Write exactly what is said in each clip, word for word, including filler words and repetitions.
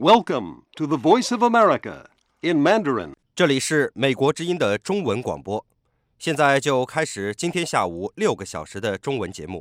Welcome to the Voice of America in Mandarin. 这里是美国之音的中文广播，现在就开始今天下午六个小时的中文节目。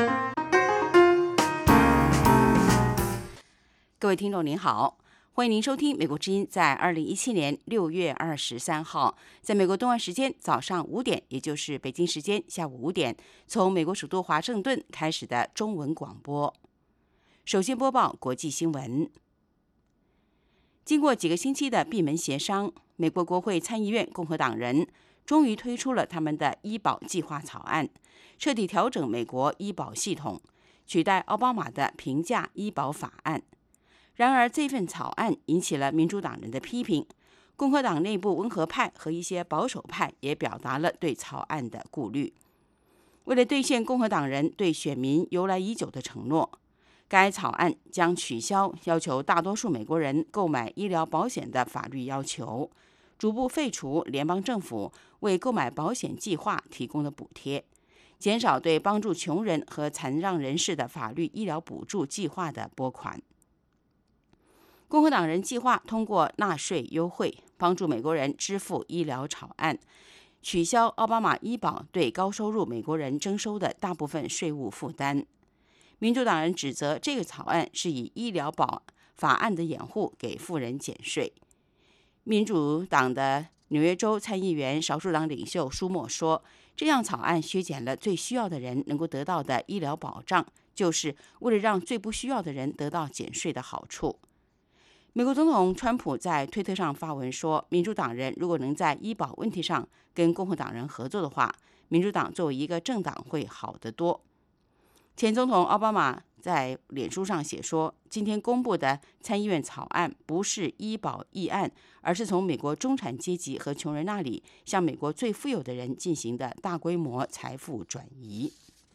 各位听众您好，欢迎您收听美国之音在二零一七年六月二十三号，在美国东岸时间早上五点，也就是北京时间下午五点，从美国首都华盛顿开始的中文广播。首先播报国际新闻。经过几个星期的闭门协商，美国国会参议院共和党人终于推出了他们的医保计划草案，彻底调整美国医保系统，取代奥巴马的平价医保法案。然而，这份草案引起了民主党人的批评，共和党内部温和派和一些保守派也表达了对草案的顾虑。为了兑现共和党人对选民由来已久的承诺，该草案将取消要求大多数美国人购买医疗保险的法律要求，逐步废除联邦政府为购买保险计划提供的补贴，减少对帮助穷人和残障人士的法律医疗补助计划的拨款。共和党人计划通过纳税优惠，帮助美国人支付医疗草案，取消奥巴马医保对高收入美国人征收的大部分税务负担。民主党人指责这个草案是以医疗保法案的掩护给富人减税。民主党的纽约州参议员少数党领袖舒默说，这样草案削减了最需要的人能够得到的医疗保障，就是为了让最不需要的人得到减税的好处。美国总统川普在推特上发文说，民主党人如果能在医保问题上跟共和党人合作的话，民主党作为一个政党会好得多。前总统奥巴马在脸书上写说，今天公布的参议院草案不是医保议案，而是从美国中产阶级和穷人那里向美国最富有的人进行的大规模财富转移。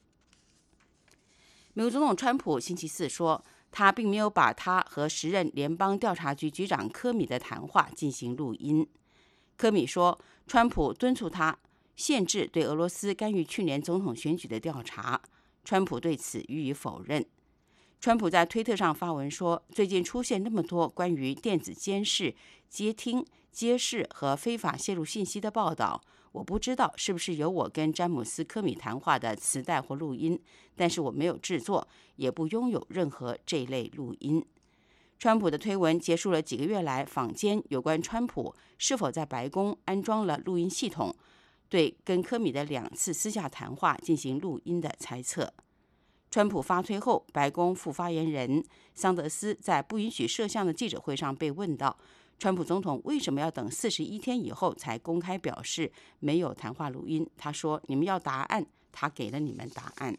美国总统川普星期四说，他并没有把他和时任联邦调查局局长科米的谈话进行录音。科米说，川普敦促他限制对俄罗斯干预去年总统选举的调查，川普对此予以否认。川普在推特上发文说，最近出现那么多关于电子监视、接听、监视和非法泄露信息的报道，我不知道是不是有我跟詹姆斯·科米谈话的磁带或录音，但是我没有制作，也不拥有任何这类录音。川普的推文结束了几个月来坊间有关川普是否在白宫安装了录音系统，对跟科米的两次私下谈话进行录音的猜测。川普发推后，白宫副发言人桑德斯在不允许摄像的记者会上被问到，川普总统为什么要等四十一天以后才公开表示没有谈话录音？他说：“你们要答案，他给了你们答案。”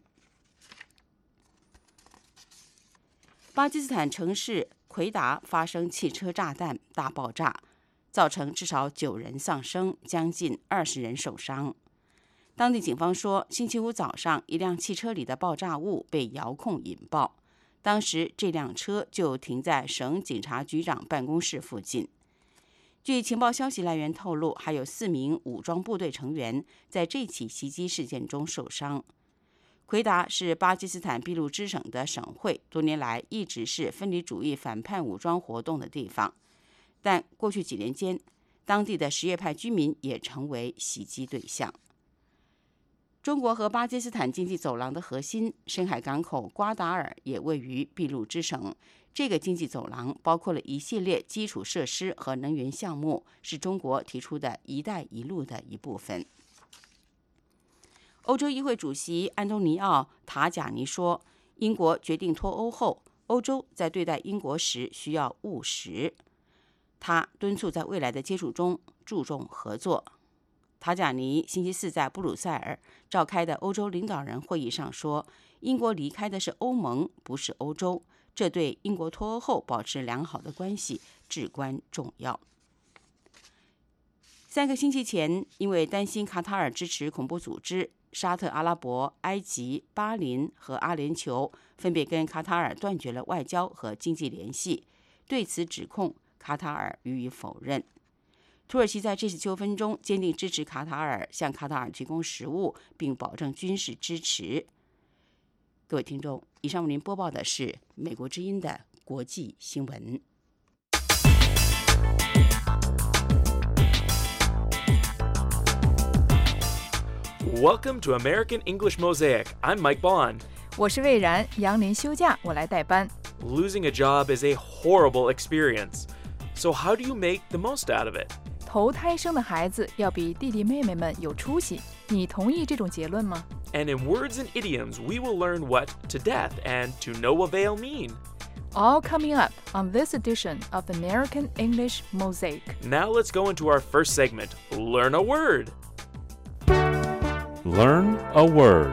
巴基斯坦城市奎达发生汽车炸弹大爆炸，造成至少九人丧生，将近二十人受伤。当地警方说，星期五早上，一辆汽车里的爆炸物被遥控引爆，当时这辆车就停在省警察局长办公室附近。据情报消息来源透露，还有四名武装部队成员在这起袭击事件中受伤。奎达是巴基斯坦俾路支省的省会，多年来一直是分离主义反叛武装活动的地方，但过去几年间，当地的什叶派居民也成为袭击对象。中国和巴基斯坦经济走廊的核心深海港口瓜达尔也位于俾路支省。这个经济走廊包括了一系列基础设施和能源项目，是中国提出的一带一路的一部分。欧洲议会主席安东尼奥·塔贾尼说，英国决定脱欧后，欧洲在对待英国时需要务实。他敦促在未来的接触中注重合作。塔贾尼星期四在布鲁塞尔召开的欧洲领导人会议上说，英国离开的是欧盟，不是欧洲，这对英国脱欧后保持良好的关系至关重要。三个星期前，因为担心卡塔尔支持恐怖组织，沙特阿拉伯、埃及、巴林和阿联酋分别跟卡塔尔断绝了外交和经济联系。对此指控，卡塔尔予以否认。土耳其在这次纠纷中坚定支持卡塔尔，向卡塔尔提供食物，并保证军事支持。各位听众，以上为您播报的是美国之音的国际新闻。 Welcome to American English Mosaic. I'm Mike Bond. 我是魏然，杨林休假，我来代班。 Losing a job is a horrible experience. So how do you make the most out of it? 头胎生的孩子要比弟弟妹妹们有出息，你同意这种结论吗？ And in words and idioms, we will learn what to death and to no avail mean. All coming up on this edition of American English Mosaic. Now let's go into our first segment, Learn a Word. Learn a word.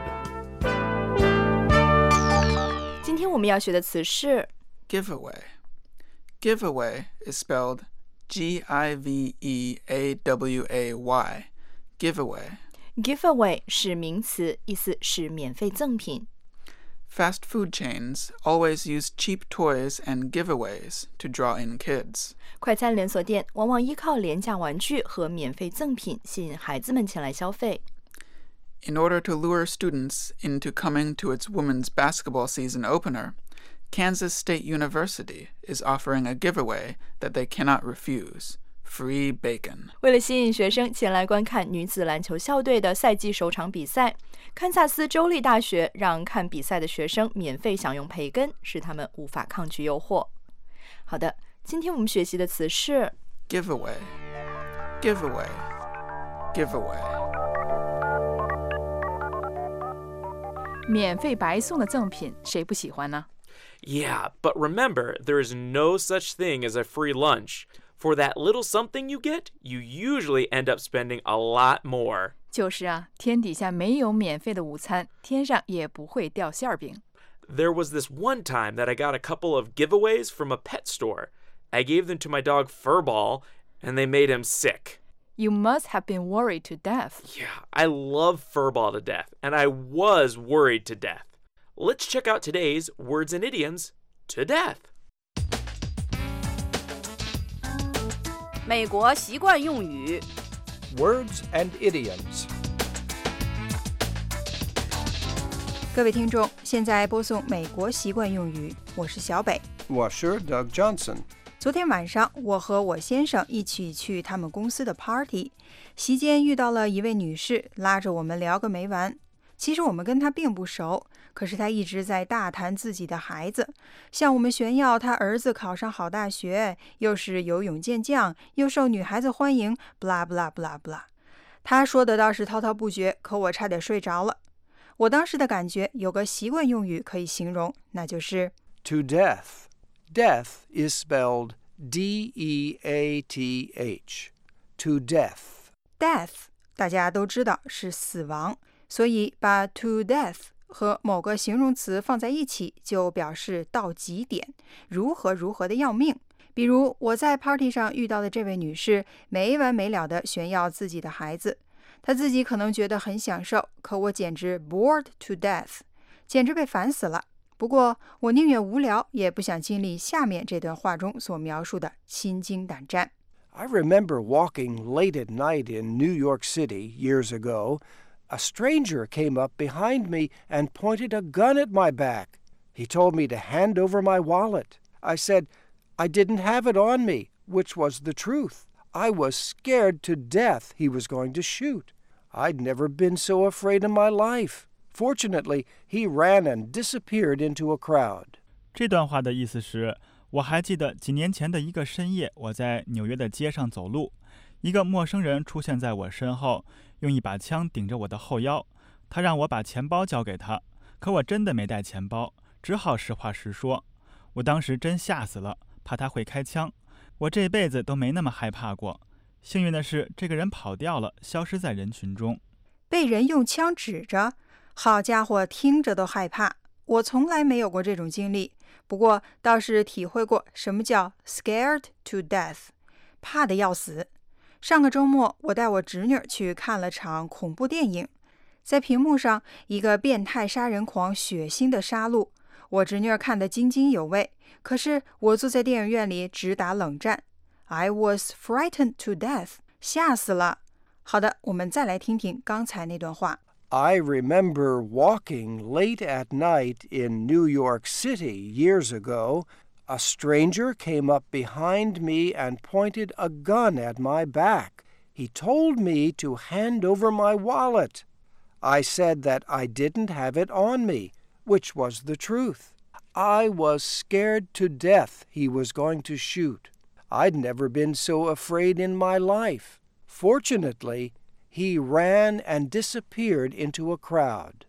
今天我们要学的词是 Giveaway. Giveaway is spelled G I V E A W A Y. Giveaway. giveaway 是名词，意思是免费赠品。 Fast food chains always use cheap toys and giveaways to draw in kids. 快餐连锁店往往依靠廉价玩具和免费赠品吸引孩子们前来消费。 In order to lure students into coming to its women's basketball season opener, Kansas State University is offering a giveaway that they cannot refuse. Free bacon. 为了吸引学生前来观看女子篮球校队的赛季首场比赛，堪萨斯州立大学让看比赛的学生免费享用培根，使他们无法抗拒诱惑。好的，今天我们学习的词是 Giveaway. Giveaway. Giveaway. 免费白送的赠品，谁不喜欢呢？ Yeah, but remember, there is no such thing as a free lunch. For that little something you get, you usually end up spending a lot more. 就是啊，天底下没有免费的午餐，天上也不会掉馅儿饼。 There was this one time that I got a couple of giveaways from a pet store. I gave them to my dog Furball, and they made him sick. You must have been worried to death. Yeah, I love Furball to death, and I was worried to death. Let's check out today's words and idioms to death. 美国习惯用语 Words and idioms. 各位听众，现在播送美国习惯用语，我是小北。 我是 Doug Johnson. 昨天晚上，我和我先生一起去他们公司的 party， 席间遇到了一位女士，拉着我们聊个没完。其实我们跟她并不熟，可是她一直在大谈自己的孩子，向我们炫耀她儿子考上好大学，又是游泳健将，又受女孩子欢迎 blah blah blah blah。 她说的倒是滔滔不绝，可我差点睡着了。我当时的感觉有个习惯用语可以形容，那就是 To death. Death is spelled D E A T H. To death. death 大家都知道是死亡，所以把 to death 和某个形容词放在一起，就表示到极点，如何如何的要命。比如我在 party 上遇到的这位女士，没完没了地炫耀自己的孩子，她自己可能觉得很享受，可我简直 bored to death， 简直被烦死了。不过我宁愿无聊，也不想经历下面这段话中所描述的心惊胆战。 I remember walking late at night in New York City years ago. A stranger came up behind me and pointed a gun at my back. He told me to hand over my wallet. I said I didn't have it on me, which was the truth. I was scared to death he was going to shoot. I'd never been so afraid in my life. Fortunately, he ran and disappeared into a crowd. 这段话的意思是，我还记得几年前的一个深夜，我在纽约的街上走路，一个陌生人出现在我身后，用一把枪顶着我的后腰，他让我把钱包交给他，可我真的没带钱包，只好实话实说。我当时真吓死了，怕他会开枪，我这辈子都没那么害怕过。幸运的是，这个人跑掉了，消失在人群中。 被人用枪指着，好家伙，听着都害怕。我从来没有过这种经历，不过倒是体会过什么叫 scared to death， 怕得要死。上个周末，我带我侄女去看了场恐怖电影，在屏幕上，一个变态杀人狂血腥的杀戮，我侄女看得津津有味，可是我坐在电影院里直打冷战。I was frightened to death， 吓死了。好的，我们再来听听刚才那段话。 I remember walking late at night in New York City years ago. A stranger came up behind me and pointed a gun at my back. He told me to hand over my wallet. I said that I didn't have it on me, which was the truth. I was scared to death he was going to shoot. I'd never been so afraid in my life. Fortunately, he ran and disappeared into a crowd.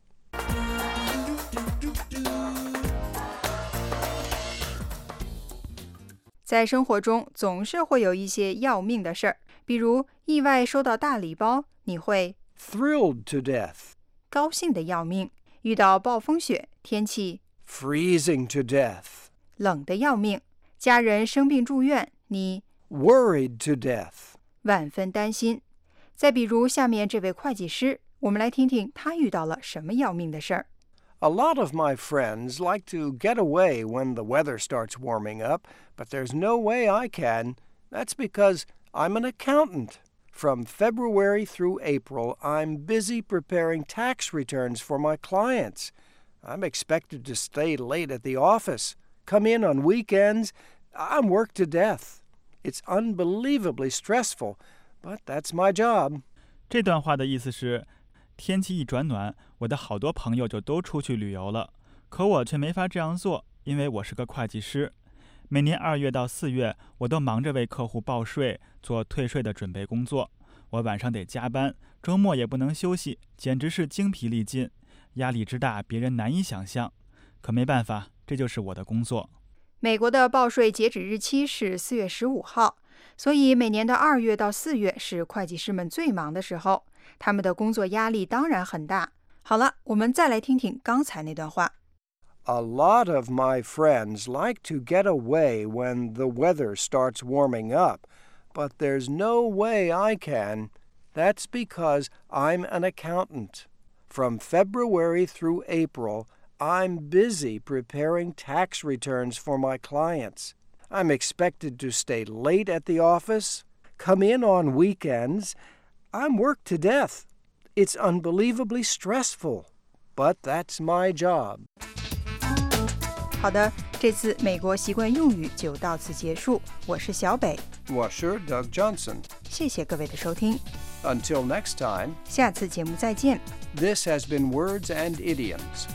在生活中总是会有一些要命的事儿，比如意外收到大礼包，你会 Thrilled to death. 高兴的要命；遇到暴风雪，天气 Freezing to death. 冷的要命；家人生病住院，你 Worried to death. 万分担心。再比如下面这位会计师，我们来听听他遇到了什么要命的事儿。 A lot of my friends like to get away when the weather starts warming up, but there's no way I can. That's because I'm an accountant. From February through April, I'm busy preparing tax returns for my clients. I'm expected to stay late at the office, come in on weekends. I'm worked to death. It's unbelievably stressful, but that's my job. 这段话的意思是，天气一转暖，我的好多朋友就都出去旅游了，可我却没法这样做，因为我是个会计师。每年二月到四月，我都忙着为客户报税，做退税的准备工作。我晚上得加班，周末也不能休息，简直是精疲力尽，压力之大，别人难以想象。可没办法，这就是我的工作。 美国的报税截止日期是四月十五号，所以每年的二月到四月是会计师们最忙的时候，他们的工作压力当然很大。好了，我们再来听听刚才那段话。 A lot of my friends like to get away when the weather starts warming up, but there's no way I can. That's because I'm an accountant. From February through April, I'm busy preparing tax returns for my clients. I'm expected to stay late at the office, come in on weekends. I'm worked to death. It's unbelievably stressful, but that's my job. 好的，这次美国习惯用语就到此结束。我是小北， 我是 Doug Johnson. 谢谢各位的收听， Until next time, 下次节目再见。 this has been Words and Idioms.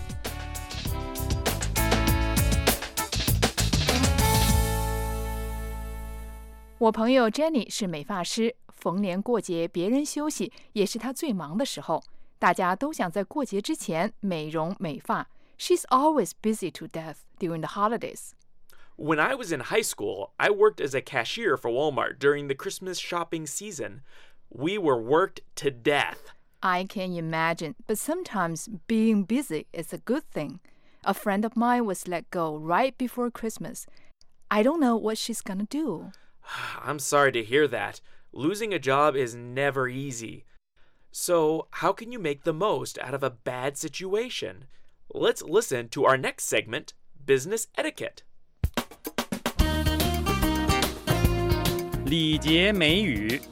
我朋友 Jenny 是美发师，逢年过节别人休息也是她最忙的时候，大家都想在过节之前美容美发。She's always busy to death during the holidays. When I was in high school, I worked as a cashier for Walmart during the Christmas shopping season. We were worked to death. I can imagine, but sometimes being busy is a good thing. A friend of mine was let go right before Christmas. I don't know what she's gonna do. I'm sorry to hear that. Losing a job is never easy. So, how can you make the most out of a bad situation? Let's listen to our next segment, Business Etiquette. 礼节美语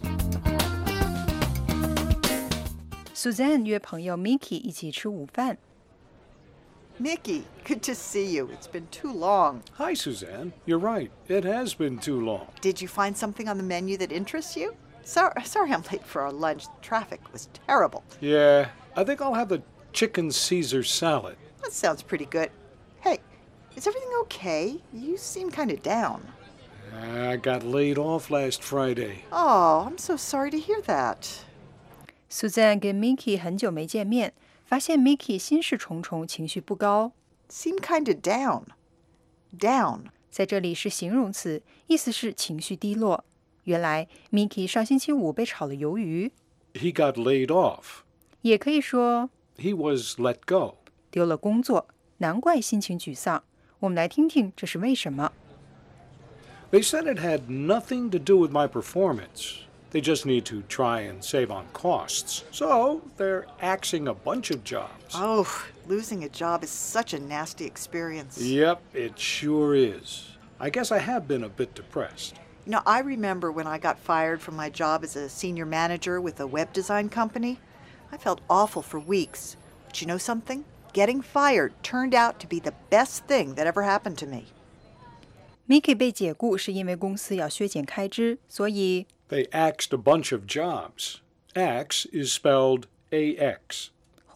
Suzanne 约朋友 Mickey 一起吃午饭。 Mickey, good to see you. It's been too long. Hi, Suzanne. You're right. It has been too long. Did you find something on the menu that interests you? Sorry, sorry I'm late for our lunch. The traffic was terrible. Yeah, I think I'll have the chicken Caesar salad. That sounds pretty good. Hey, is everything okay? You seem kind of down. I got laid off last Friday. Oh, I'm so sorry to hear that. Suzanne 跟 Mickey 很久没见面，发现 Mickey 心事重重，情绪不高。 Seem kind of down. Down. 在这里是形容词，意思是情绪低落。原来 Mickey 上星期五被炒了鱿鱼。 He got laid off. 也可以说 He was let go. 丢了工作，难怪心情沮丧。我们来听听这是为什么。 They said it had nothing to do with my performance. They just need to try and save on costs. So they're axing a bunch of jobs. Oh, losing a job is such a nasty experience. Yep, it sure is. I guess I have been a bit depressed. You know, I remember when I got fired from my job as a senior manager with a web design company. I felt awful for weeks. But you know something? Getting fired turned out to be the best thing that ever happened to me. Mickey 被解雇是因为公司要削减开支，所以 They axed a bunch of jobs. Axe is spelled A X. 或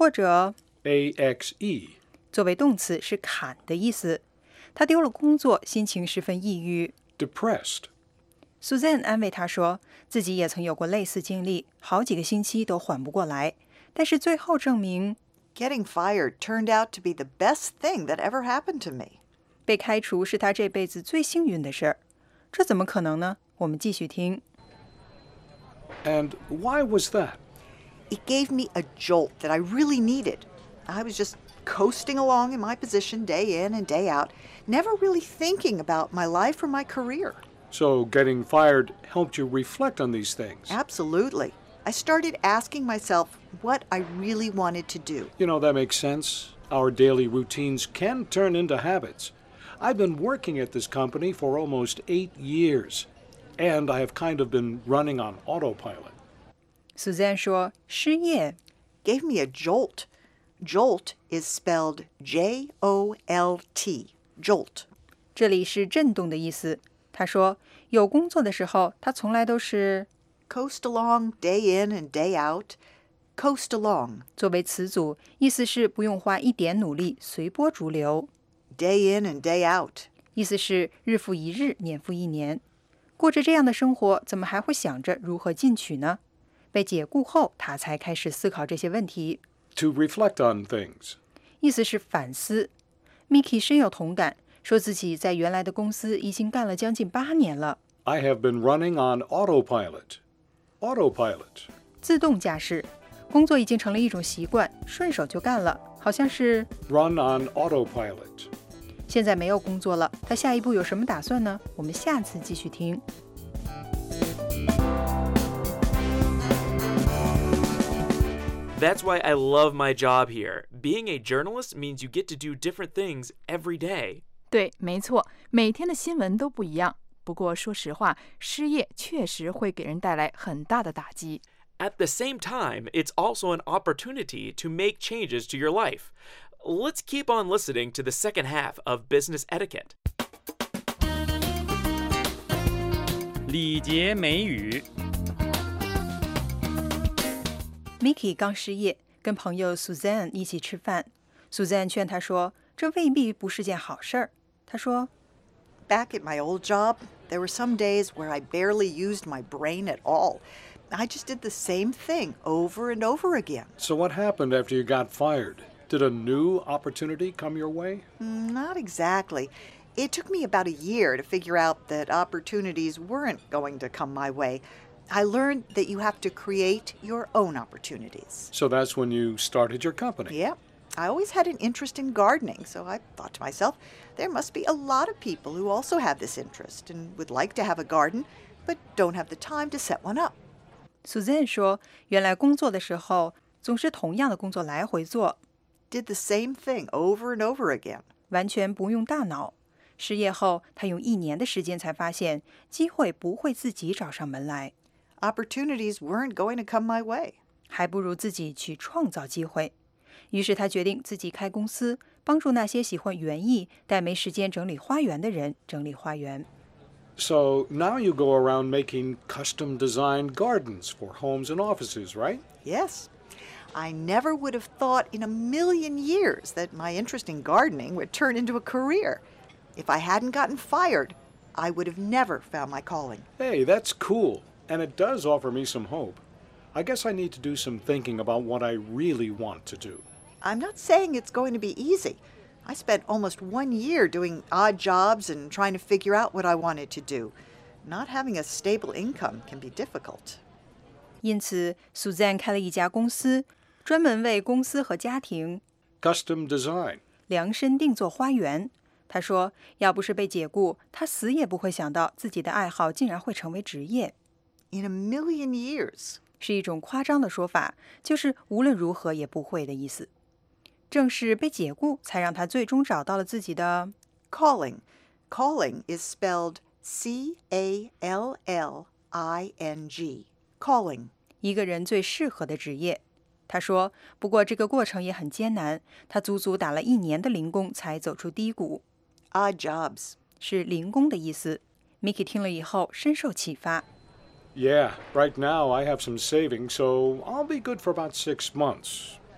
或者 A X E. 作为动词是砍的意思。他丢了工作，心情十分抑郁。 Depressed. Suzanne 安慰他说，自己也曾有过类似经历，好几个星期都缓不过来，但是最后证明 Getting fired turned out to be the best thing that ever happened to me. 被开除是他这辈子最幸运的事儿。这怎么可能呢？我们继续听。 And why was that? It gave me a jolt that I really needed. I was just coasting along in my position day in and day out, never really thinking about my life or my career. So getting fired helped you reflect on these things. Absolutely. I started asking myself what I really wanted to do. You know, that makes sense. Our daily routines can turn into habits. I've been working at this company for almost eight years, and I have kind of been running on autopilot. Suzanne 说，失业 Gave me a jolt. Jolt is spelled J O L T. Jolt. 这里是震动的意思。他说，有工作的时候，他从来都是 Coast along day in and day out. Coast along. 作为词组，意思是不用花一点努力，随波逐流。 Day in and day out. 意思是日复一日，年复一年。过着这样的生活，怎么还会想着如何进取呢？被解雇后，他才开始思考这些问题。 To reflect on things. 意思是反思。Mickey 深有同感，说自己在原来的公司已经干了将近八年了。 I have been running on autopilot. Autopilot. 自动驾驶，工作已经成了一种习惯，顺手就干了，好像是 Run on autopilot. 现在没有工作了，他下一步有什么打算呢？我们下次继续听。 That's why I love my job here. Being a journalist means you get to do different things every day. 对，没错，每天的新闻都不一样。不过说实话，失业确实会给人带来很大的打击。 At the same time, it's also an opportunity to make changes to your life. Let's keep on listening to the second half of Business Etiquette. 礼节美语。 Mickey 刚失业，跟朋友 Suzanne 一起吃饭。Suzanne 劝他说，这未必不是件好事儿。他说 Back at my old job, there were some days where I barely used my brain at all. I just did the same thing over and over again. So what happened after you got fired? Did a new opportunity come your way? Not exactly. It took me about a year to figure out that opportunities weren't going to come my way. I learned that you have to create your own opportunities. So that's when you started your company. Yeah. I always had an interest in gardening, so I thought to myself, there must be a lot of people who also have this interest and would like to have a garden, but don't have the time to set one up. Suzanne 说，原来工作的时候总是同样的工作来回做， Did the same thing over and over again. 完全不用大脑。失业后，他用一年的时间才发现，机会不会自己找上门来， Opportunities weren't going to come my way. 还不如自己去创造机会。于是他决定自己开公司，帮助那些喜欢园艺但没时间整理花园的人整理花园。 So now you go around making custom-designed gardens for homes and offices, right? Yes. I never would have thought in a million years that my interest in gardening would turn into a career. If I hadn't gotten fired, I would have never found my calling. Hey, that's cool, and it does offer me some hope. I guess I need to do some thinking about what I really want to do. I'm not saying it's going to be easy. I spent almost one year doing odd jobs and trying to figure out what I wanted to do. Not having a stable income can be difficult. 因此 Suzanne 开了一家公司，专门为公司和家庭 Custom design. 量身定做花园。他说，要不是被解雇，他死也不会想到自己的爱好竟然会成为职业。 In a million years. 是一种夸张的说法，就是无论如何也不会的意思。正是被解雇，才让他最终找到了自己的 calling. Calling is spelled C A L L I N G. Calling. 一个人最适合的职业。他说，不过这个过程也很艰难，他足足打了一年的零工才走出低谷。 Odd jobs. 是零工的意思。Mickey 听了以后深受启发。 Yeah, right now I have some savings, so I'll be good for about six months.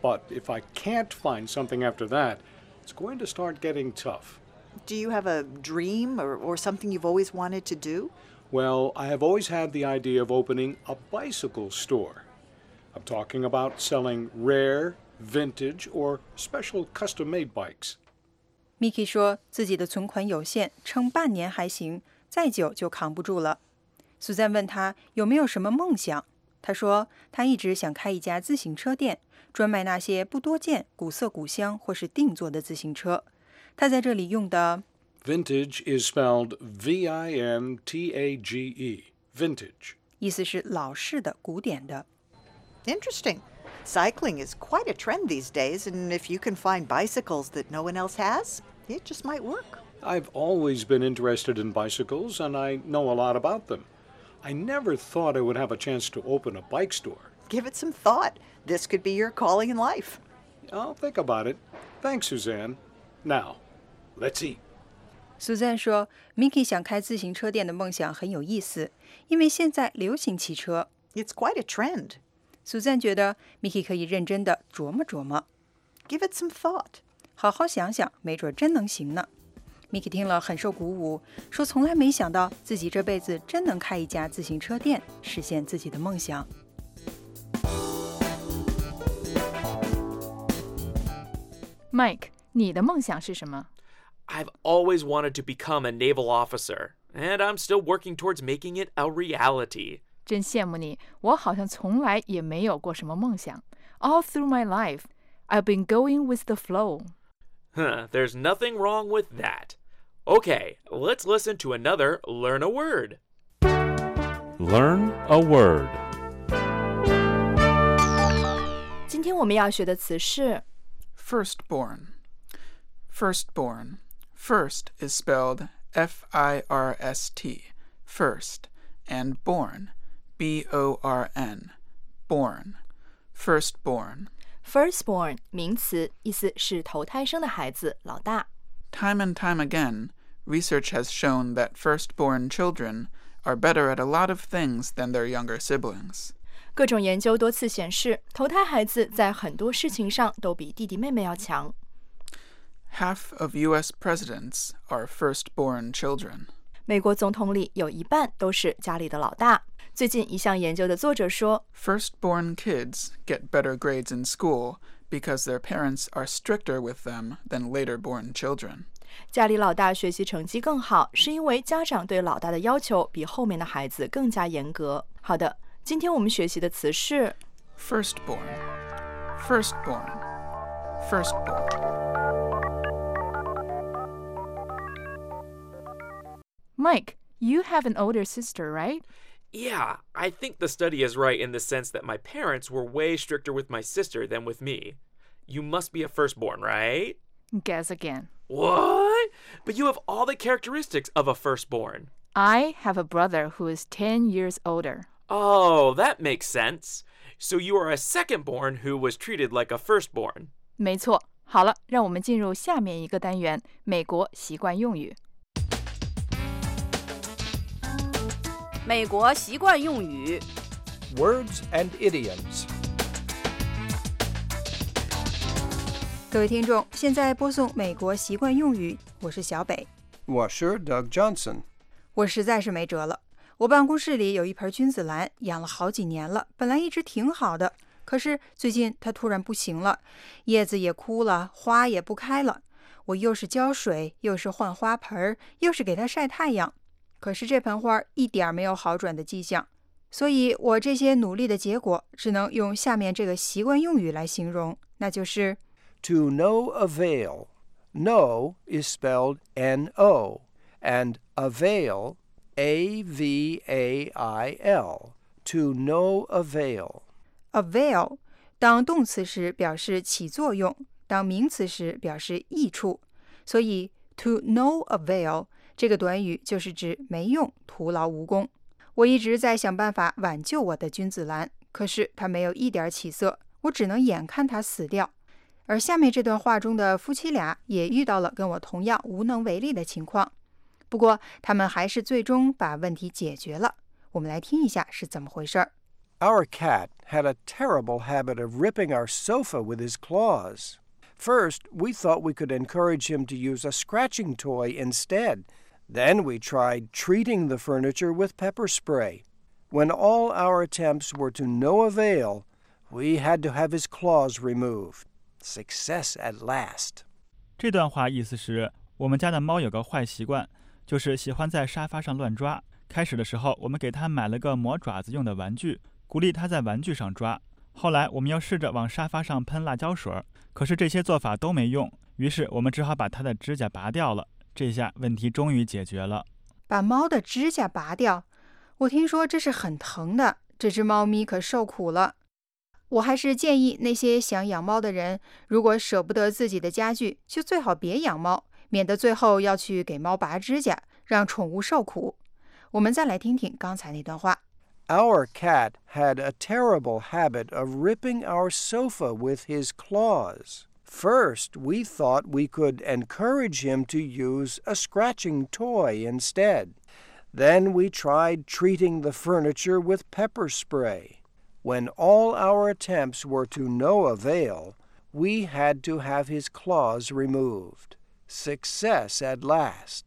But if I can't find something after that, it's going to start getting tough. Do you have a dream or, or something you've always wanted to do? Well, I have always had the idea of opening a bicycle store. I'm talking about selling rare, vintage, or special custom-made bikes. Mickey 说自己的存款有限，撑半年还行，再久就扛不住了。苏珊问他有没有什么梦想，他说他一直想开一家自行车店，专卖那些不多见、古色古香或是定做的自行车。他在这里用的 Vintage is spelled V I N T A G E, vintage. 意思是老式的、古典的。 Interesting. Cycling is quite a trend these days, and if you can find bicycles that no one else has, it just might work. I've always been interested in bicycles, and I know a lot about them. I never thought I would have a chance to open a bike store. Give it some thought. This could be your calling in life. I'll think about it. Thanks, Suzanne. Now, let's eat. 苏珊说 Mickey 想开自行车店的梦想很有意思，因为现在流行汽车。 It's quite a trend. 苏珊觉得 Mickey 可以认真的琢磨琢磨。 Give it some thought. 好好想想，没准真能行呢。 Mickey 听了很受鼓舞，说从来没想到自己这辈子真能开一家自行车店，实现自己的梦想。 Mike， 你的梦想是什么？ I've always wanted to become a naval officer, and I'm still working towards making it a reality. 真羡慕你，我好像从来也没有过什么梦想。All through my life, I've been going with the flow. Huh, there's nothing wrong with that. Okay, let's listen to another Learn a Word. Learn a word. 今天我们要学的词是 Firstborn. Firstborn. First is spelled F I R S T, first, and born, B O R N, born. Firstborn. firstborn 名词，意思是头胎生的孩子，老大。 Time and time again, research has shown that firstborn children are better at a lot of things than their younger siblings. 各种研究多次显示，头胎孩子在很多事情上都比弟弟妹妹要强。 Half of U S presidents are firstborn children. 美国总统里有一半都是家里的老大。最近一项研究的作者说 Firstborn kids get better grades in school because their parents are stricter with them than later-born children. 家里老大学习成绩更好，是因为家长对老大的要求比后面的孩子更加严格。好的，今天我们学习的词是 Firstborn. Firstborn. Firstborn. Mike, you have an older sister, right? Yeah, I think the study is right in the sense that my parents were way stricter with my sister than with me. You must be a firstborn, right? Guess again. What? But you have all the characteristics of a firstborn. I have a brother who is ten years older. Oh, that makes sense. So you are a secondborn who was treated like a firstborn. 没错。好了，让我们进入下面一个单元——美国习惯用语。 美国习惯用语 Words and idioms. 各位听众，现在播送美国习惯用语，我是小北。 我是 Doug Johnson. 我实在是没辙了。我办公室里有一盆君子兰，养了好几年了，本来一直挺好的，可是最近它突然不行了，叶子也枯了，花也不开了。我又是浇水，又是换花盆，又是给它晒太阳，可是这盆花一点没有好转的迹象。所以我这些努力的结果，只能用下面这个习惯用语来形容，那就是 To no avail. No is spelled N O, and avail, A V A I L. To no avail. avail 当动词时表示起作用，当名词时表示益处，所以 to no avail 这个短语就是指没用，徒劳无功。我一直在想办法挽救我的君子兰，可是它没有一点起色，我只能眼看它死掉。而下面这段话中的夫妻俩也遇到了跟我同样无能为力的情况，不过他们还是最终把问题解决了。我们来听一下是怎么回事儿。 Our cat had a terrible habit of ripping our sofa with his claws. First, we thought we could encourage him to use a scratching toy instead. Then we tried treating the furniture with pepper spray. When all our attempts were to no avail, we had to have his claws removed. Success at last. 这段话意思是，我们家的猫有个坏习惯，就是喜欢在沙发上乱抓。开始的时候，我们给它买了个磨爪子用的玩具，鼓励它在玩具上抓。后来我们又试着往沙发上喷辣椒水，可是这些做法都没用，于是我们只好把它的指甲拔掉了。这下问题终于解决了。 把猫的指甲拔掉，我听说这是很疼的，这只猫咪可受苦了。我还是建议那些想养猫的人，如果舍不得自己的家具，就最好别养猫，免得最后要去给猫拔指甲，让宠物受苦。我们再来听听刚才那段话。 Our cat had a terrible habit of ripping our sofa with his claws. First, we thought we could encourage him to use a scratching toy instead. Then we tried treating the furniture with pepper spray. When all our attempts were to no avail, we had to have his claws removed. Success at last.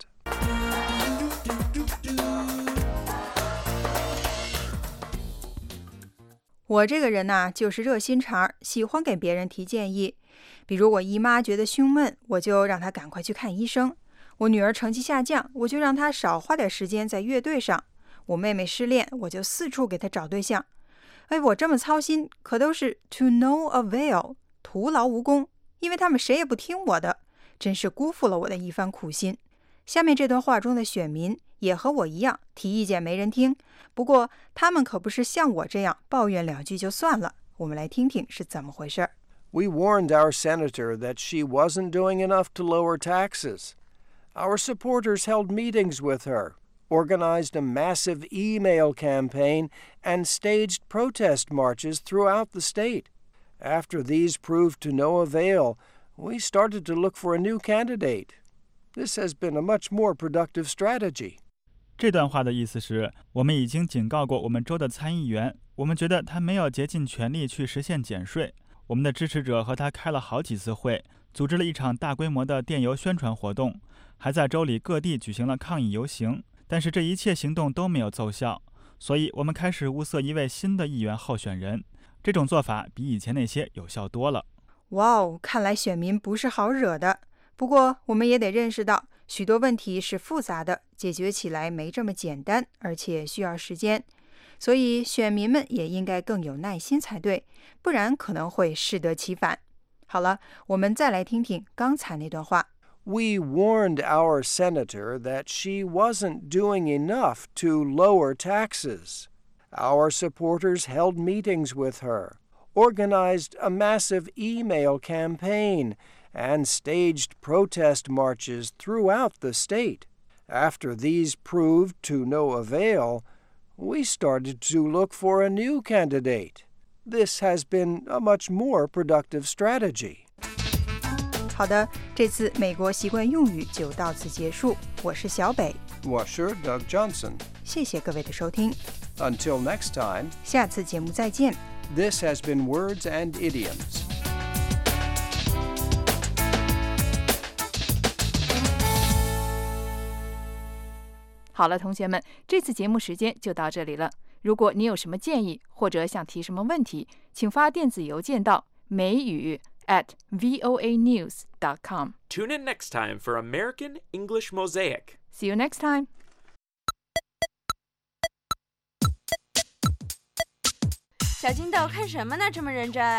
我这个人呐、啊，就是热心肠，喜欢给别人提建议。比如我姨妈觉得胸闷，我就让她赶快去看医生。我女儿成绩下降，我就让她少花点时间在乐队上。我妹妹失恋，我就四处给她找对象。哎，我这么操心，可都是 to no avail， 徒劳无功，因为他们谁也不听我的，真是辜负了我的一番苦心。下面这段话中的选民也和我一样，提意见没人听，不过他们可不是像我这样抱怨两句就算了。我们来听听是怎么回事。 We warned our senator that she wasn't doing enough to lower taxes. Our supporters held meetings with her, organized a massive email campaign, and staged protest marches throughout the state. After these proved to no avail, we started to look for a new candidate. This has been a much more productive strategy. 这段话的意思是，我们已经警告过我们州的参议员，我们觉得他没有竭尽全力去实现减税。我们的支持者和他开了好几次会，组织了一场大规模的电邮宣传活动，还在州里各地举行了抗议游行。但是这一切行动都没有奏效，所以我们开始物色一位新的议员候选人。这种做法比以前那些有效多了。 哇哦，看来选民不是好惹的。不过我们也得认识到，许多问题是复杂的，解决起来没这么简单，而且需要时间。所以选民们也应该更有耐心才对，不然可能会适得其反。好了，我们再来听听刚才那段话。 We warned our senator that she wasn't doing enough to lower taxes. Our supporters held meetings with her, organized a massive email campaign, and staged protest marches throughout the state. After these proved to no avail, we started to look for a new candidate. This has been a much more productive strategy. 好的，这次美国习惯用语就到此结束。我是小北， 我是 Doug Johnson。 谢谢各位的收听。 Until next time, 下次节目再见。 This has been Words and Idioms. 好了，同学们，这次节目时间就到这里了。如果你有什么建议或者想提什么问题，请发电子邮件到美语 at voa news dot com. Tune in next time for American English Mosaic. See you next time. 小金豆看什么呢？这么认真？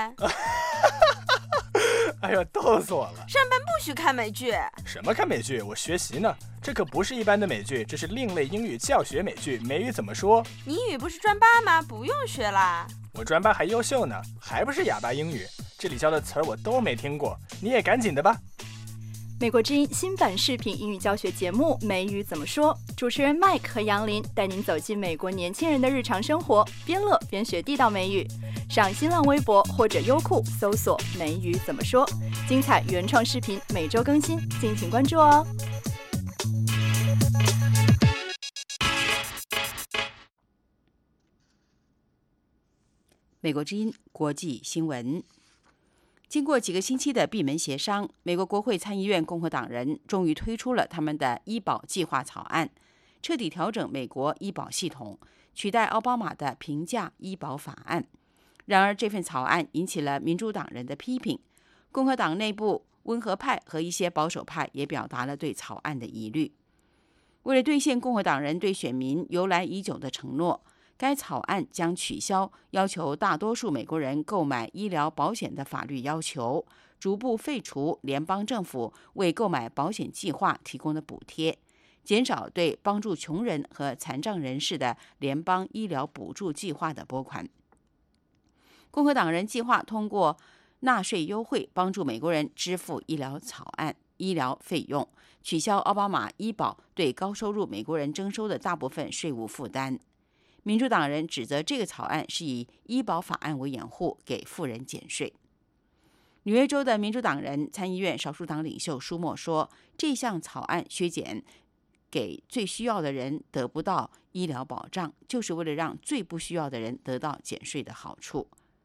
哎呀，逗死我了！ 上班不许看美剧。 什么看美剧？我学习呢。这可不是一般的美剧，这是另类英语教学美剧。美语怎么说？ 你英语不是专八吗？不用学啦。 我专八还优秀呢，还不是哑巴英语。这里教的词儿我都没听过，你也赶紧的吧。 美国之音新版视频英语教学节目《美语怎么说》，主持人 Mike 和杨林带您走进美国年轻人的日常生活，边乐边学地道美语。上新浪微博或者优酷搜索“美语怎么说”，精彩原创视频每周更新，敬请关注哦。 美国之音国际新闻。经过几个星期的闭门协商，美国国会参议院共和党人终于推出了他们的医保计划草案，彻底调整美国医保系统，取代奥巴马的平价医保法案。然而，这份草案引起了民主党人的批评，共和党内部温和派和一些保守派也表达了对草案的疑虑。为了兑现共和党人对选民由来已久的承诺，该草案将取消要求大多数美国人购买医疗保险的法律要求，逐步废除联邦政府为购买保险计划提供的补贴，减少对帮助穷人和残障人士的联邦医疗补助计划的拨款。共和党人计划通过纳税优惠帮助美国人支付医疗草案医疗费用，取消奥巴马医保对高收入美国人征收的大部分税务负担。民主党人指责这个草案是以医保法案为掩护，给富人减税。纽约州的民主党人参议院少数党领袖舒默说，这项草案削减给最需要的人得不到医疗保障，就是为了让最不需要的人得到减税的好处。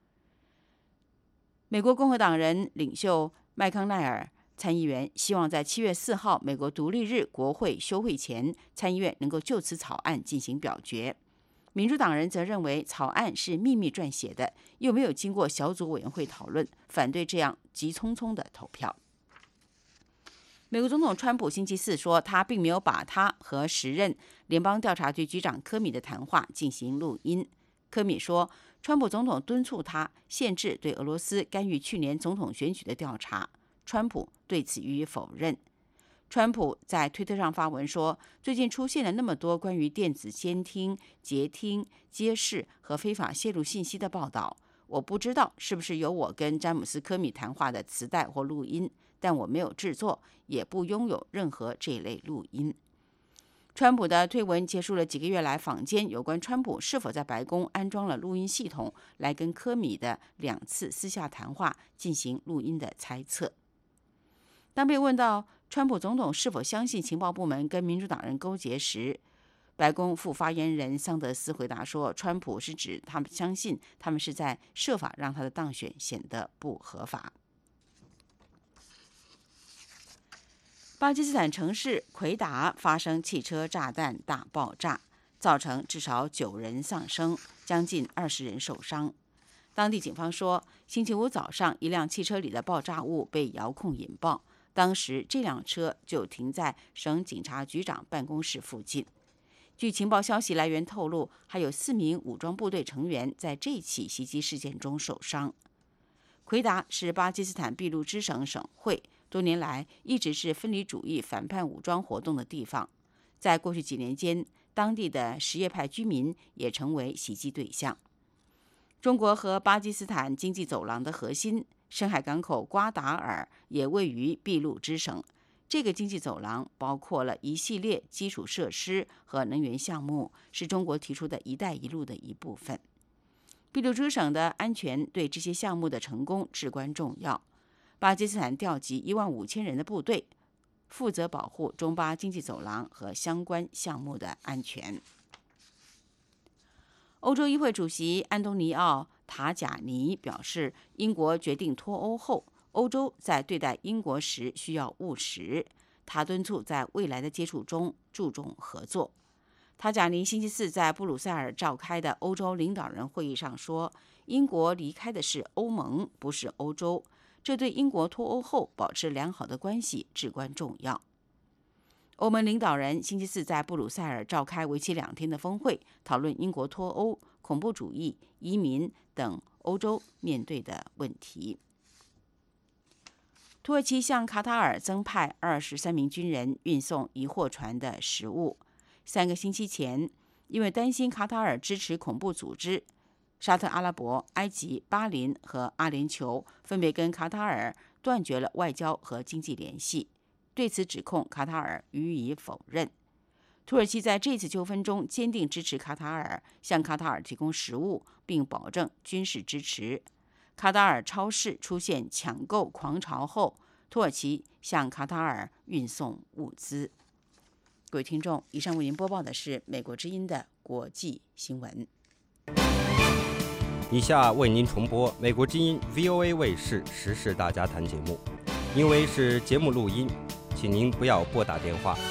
美国共和党人领袖麦康奈尔参议员希望在七月四号美国独立日国会休会前，参议院能够就此草案进行表决。民主党人则认为草案是秘密撰写的，又没有经过小组委员会讨论，反对这样急匆匆的投票。美国总统川普星期四说，他并没有把他和时任联邦调查局局长科米的谈话进行录音。科米说，川普总统敦促他限制对俄罗斯干预去年总统选举的调查，川普对此予以否认。川普在推特上发文说，最近出现了那么多关于电子监听、截听、监视和非法泄露信息的报道，我不知道是不是有我跟詹姆斯·科米谈话的磁带或录音，但我没有制作，也不拥有任何这类录音。川普的推文结束了几个月来坊间有关川普是否在白宫安装了录音系统来跟科米的两次私下谈话进行录音的猜测。当被问到川普总统是否相信情报部门跟民主党人勾结时，白宫副发言人桑德斯回答说，川普是指他们相信他们是在设法让他的当选显得不合法。巴基斯坦城市奎达发生汽车炸弹大爆炸，造成至少九人丧生，将近二十人受伤。当地警方说，星期五早上，一辆汽车里的爆炸物被遥控引爆，当时这辆车就停在省警察局长办公室附近。据情报消息来源透露，还有四名武装部队成员在这起袭击事件中受伤。奎达是巴基斯坦俾路支省省会，多年来一直是分离主义反叛武装活动的地方。在过去几年间，当地的什叶派居民也成为袭击对象。中国和巴基斯坦经济走廊的核心深海港口瓜达尔也位于俾路支省。这个经济走廊包括了一系列基础设施和能源项目，是中国提出的一带一路的一部分。俾路支省的安全对这些项目的成功至关重要。巴基斯坦调集一万五千人的部队，负责保护中巴经济走廊和相关项目的安全。欧洲议会主席安东尼奥·塔贾尼表示，英国决定脱欧后，欧洲在对待英国时需要务实。他敦促在未来的接触中注重合作。塔贾尼星期四在布鲁塞尔召开的欧洲领导人会议上说，英国离开的是欧盟，不是欧洲，这对英国脱欧后保持良好的关系至关重要。欧盟领导人星期四在布鲁塞尔召开为期两天的峰会，讨论英国脱欧、恐怖主义、移民等欧洲面对的问题。土耳其向卡塔尔增派二十三名军人运送一货船的食物。三个星期前，因为担心卡塔尔支持恐怖组织，沙特阿拉伯、埃及、巴林和阿联酋分别跟卡塔尔断绝了外交和经济联系。对此指控，卡塔尔予以否认。土耳其在这次纠纷中坚定支持卡塔尔，向卡塔尔提供食物，并保证军事支持。卡塔尔超市出现抢购狂潮后，土耳其向卡塔尔运送物资。各位听众，以上为您播报的是美国之音的国际新闻。 以下为您重播美国之音 V O A 卫视时事大家谈节目，因为是节目录音，请您不要拨打电话。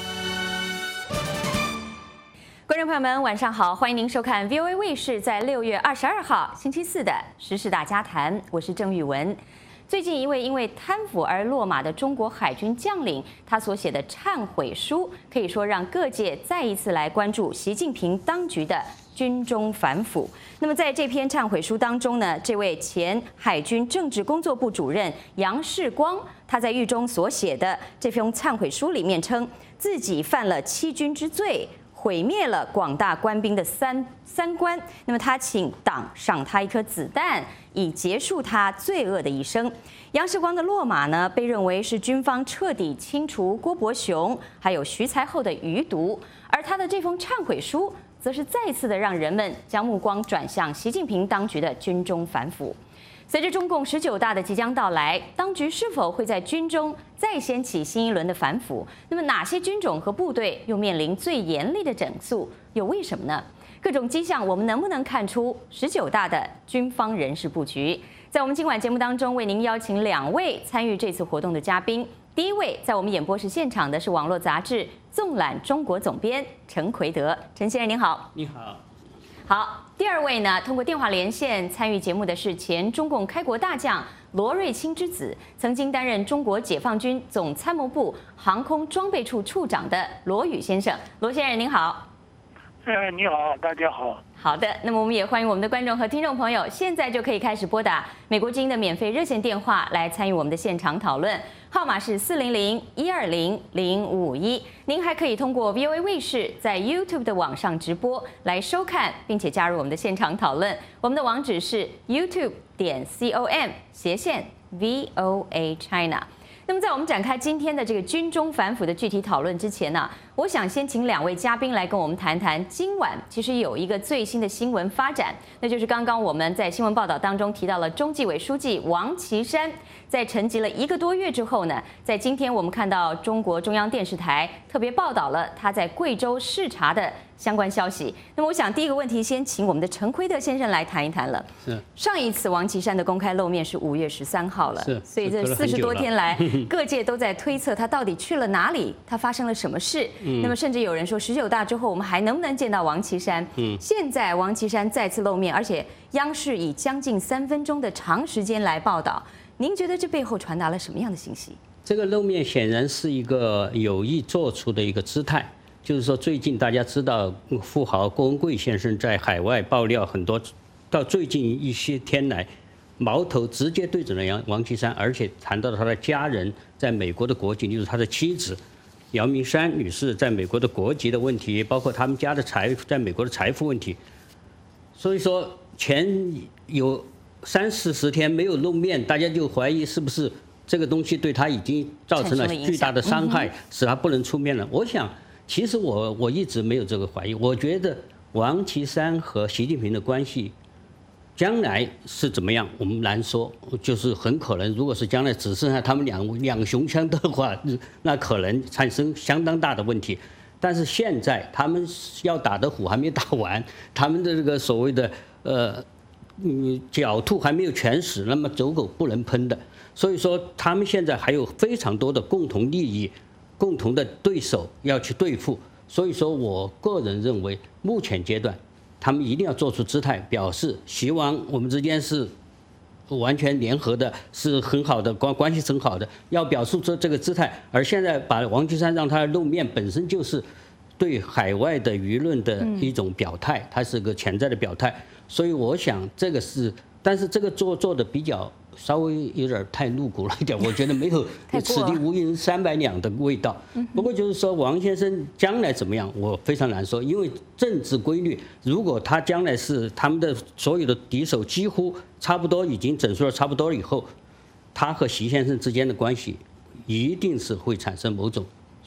观众朋友们，晚上好，欢迎您收看 V O A 卫视在六月二十二号星期四的时事大家谈，我是郑玉文。最近一位因为贪腐而落马的中国海军将领，他所写的忏悔书，可以说让各界再一次来关注习近平当局的军中反腐。那么在这篇忏悔书当中呢，这位前海军政治工作部主任杨世光，他在狱中所写的这封忏悔书里面称，自己犯了欺君之罪，毁灭了广大官兵的三三观。那么他请党赏他一颗子弹，以结束他罪恶的一生。杨世光的落马呢，被认为是军方彻底清除郭伯雄还有徐才厚的余毒，而他的这封忏悔书，则是再次的让人们将目光转向习近平当局的军中反腐。随着中共十九大的即将到来，当局是否会在军中再掀起新一轮的反腐？那么哪些军种和部队又面临最严厉的整肃？又为什么呢？各种迹象，我们能不能看出十九大的军方人事布局？在我们今晚节目当中，为您邀请两位参与这次活动的嘉宾。第一位在我们演播室现场的是网络杂志《纵览中国》总编陈奎德，陈先生您好。 你好。 好，第二位呢，通过电话连线参与节目的是前中共开国大将罗瑞卿之子，曾经担任中国解放军总参谋部航空装备处处长的罗宇先生。罗先生您好。 哎，你好，大家好。 好的，那么我们也欢迎我们的观众和听众朋友，现在就可以开始拨打美国之音的免费热线电话来参与我们的现场讨论，号码是四零零一二零零五五一。您还可以通过 V O A 卫视在 YouTube 的网上直播来收看，并且加入我们的现场讨论。我们的网址是 YouTube 点 com 斜线 V O A China。那么，在我们展开今天的这个军中反腐的具体讨论之前呢，我想先请两位嘉宾来跟我们谈谈今晚其实有一个最新的新闻发展，那就是刚刚我们在新闻报道当中提到了中纪委书记王岐山，在沉寂了一个多月之后呢，在今天我们看到中国中央电视台特别报道了他在贵州视察的相关消息。那么，我想第一个问题先请我们的陈奎德先生来谈一谈了。 是上一次王岐山的公开露面是五月十三号了， 是， 所以这四十多天来，各界都在推测他到底去了哪里，他发生了什么事。嗯、那么，甚至有人说十九大之后我们还能不能见到王岐山？嗯，现在王岐山再次露面，而且央视以将近三分钟的长时间来报道。您觉得这背后传达了什么样的信息？ 这个露面显然是一个有意做出的一个姿态，就是说最近大家知道富豪郭文贵先生在海外爆料很多，到最近一些天来，矛头直接对准了杨王岐山，而且谈到了他的家人在美国的国籍，例如他的妻子姚明山女士在美国的国籍的问题，包括他们家的财在美国的财富问题。所以说前有三四十天没有露面，大家就怀疑是不是这个东西对他已经造成了巨大的伤害，使他不能出面了。我想，其实我我一直没有这个怀疑。我觉得王岐山和习近平的关系，将来是怎么样，我们难说。就是很可能，如果是将来只剩下他们两两雄枪的话，那可能产生相当大的问题。但是现在他们要打的虎还没打完，他们的这个所谓的呃。嗯，狡兔还没有全死，那么走狗不能喷的。所以说，他们现在还有非常多的共同利益、共同的对手要去对付。所以说我个人认为，目前阶段，他们一定要做出姿态，表示希望我们之间是完全联合的，是很好的关关系很好的，要表述出这个姿态。而现在把王岐山让他露面，本身就是对海外的舆论的一种表态，它是个潜在的表态。所以我想这个是，但是这个做做的比较稍微有点太露骨了一点，我觉得没有此地无银三百两的味道。不过就是说王先生将来怎么样，我非常难说，因为政治规律，如果他将来是他们的所有的敌手几乎差不多已经整肃了差不多了以后，他和习先生之间的关系一定是会产生某种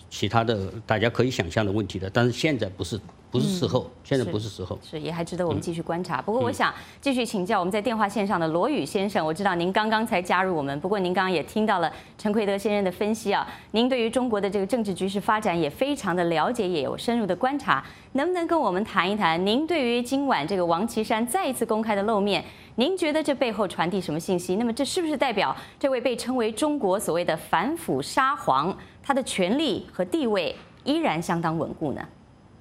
其他的大家可以想象的问题的。但是现在不是不是时候， 嗯、 现在不是时候， 是也还值得我们继续观察。 嗯、 不过我想继续请教我们在电话线上的罗宇先生，我知道您刚刚才加入我们，不过您刚刚也听到了陈奎德先生的分析啊，您对于中国的这个政治局势发展也非常的了解，也有深入的观察，能不能跟我们谈一谈您对于今晚这个王岐山再一次公开的露面？您觉得这背后传递什么信息？那么这是不是代表这位被称为中国所谓的反腐沙皇，他的权力和地位依然相当稳固呢？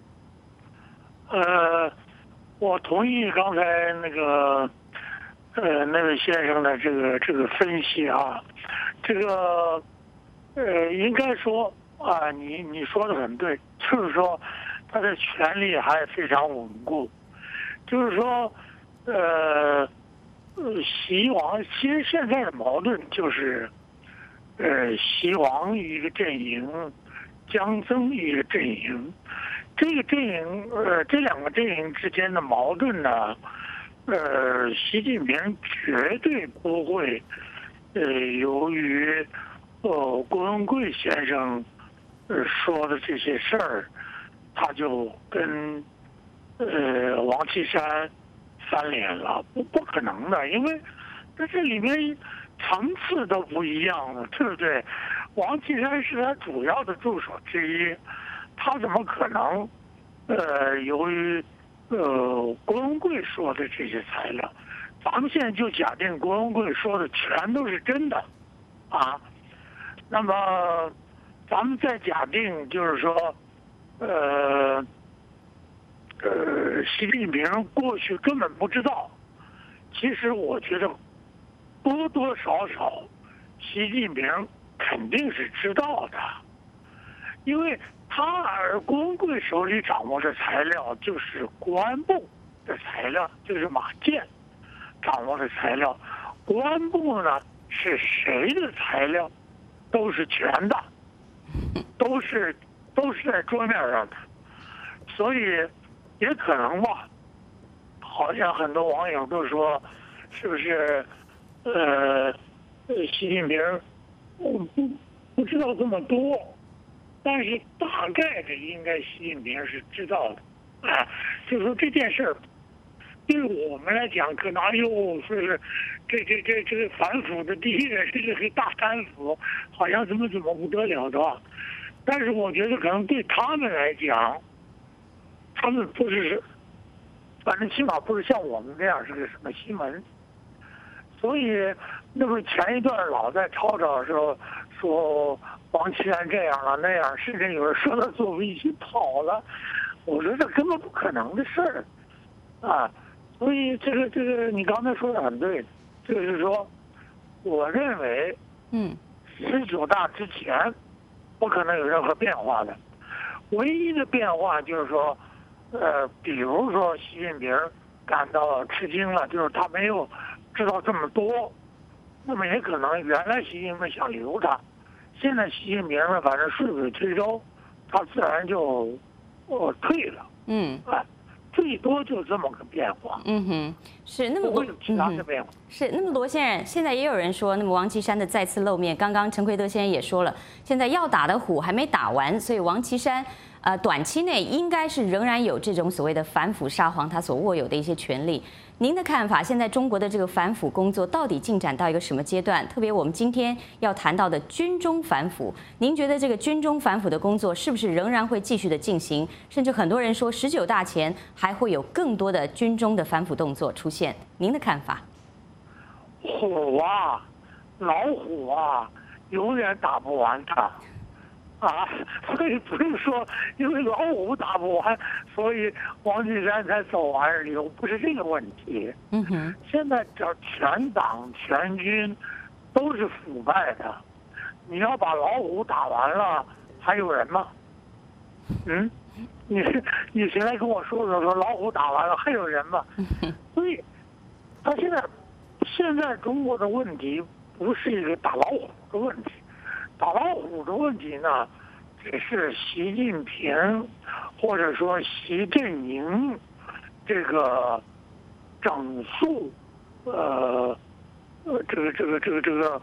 呃，我同意刚才那个呃那位先生的这个这个分析啊，这个呃应该说啊，你你说的很对，就是说他的权力还非常稳固，就是说呃。呃，习王其实现在的矛盾就是，呃，习王一个阵营，江增一个阵营，这个阵营，呃，这两个阵营之间的矛盾呢，呃，习近平绝对不会，呃，由于，呃，郭文贵先生，呃，说的这些事儿，他就跟，呃，王岐山。翻脸了，不不可能的，因为这这里面层次都不一样了，对不对？王岐山是他主要的助手之一，他怎么可能？呃，由于呃郭文贵说的这些材料，咱们现在就假定郭文贵说的全都是真的，啊，那么咱们再假定就是说，呃。呃，习近平过去根本不知道。其实我觉得多多少少，习近平肯定是知道的，因为他而郭文贵手里掌握的材料就是国安部的材料，就是马建掌握的材料。国安部呢是谁的材料，都是全的，都是都是在桌面上的，所以。也可能吧，好像很多网友都说，是不是，呃，习近平，我不不知道这么多，但是大概的应该习近平是知道的，啊，就说这件事儿，对我们来讲，可能哎呦，是这这这这个反腐的第一人，这个大贪腐，好像怎么怎么不得了的，但是我觉得可能对他们来讲。他们不是，反正起码不是像我们这样是个什么新闻，所以那么前一段老在吵吵的时候说王岐山这样了那样，甚至有人说他坐飞机跑了，我说这根本不可能的事儿啊！所以这个这个你刚才说的很对，就是说，我认为， 嗯， 十九大之前不可能有任何变化的，唯一的变化就是说。呃，比如说习近平感到吃惊了，就是他没有知道这么多，那么也可能原来习近平想留他，现在习近平呢，反正顺水推舟，他自然就呃退了。 嗯， 哎，最多就这么个变化。 嗯哼，是那么不会有其他的变化。 嗯、是那么罗先生，现在也有人说，那么王岐山的再次露面，刚刚陈奎德先生也说了，现在要打的虎还没打完，所以王岐山。呃，短期内应该是仍然有这种所谓的反腐沙皇他所握有的一些权利。您的看法，现在中国的这个反腐工作到底进展到一个什么阶段？特别我们今天要谈到的军中反腐，您觉得这个军中反腐的工作是不是仍然会继续的进行？甚至很多人说，十九大前还会有更多的军中的反腐动作出现。您的看法？ 虎啊，老虎啊，永远打不完它。啊，所以不是说因为老虎打不完，所以王岐山才走完流，不是这个问题。 嗯哼， 现在这全党全军都是腐败的，你要把老虎打完了，还有人吗？嗯，你你谁来跟我说说说老虎打完了还有人吗？所以，他现在现在中国的问题不是一个打老虎的问题。打老虎的问题呢，只是习近平或者说习阵营这个整肃，呃，呃，这个这个这个这个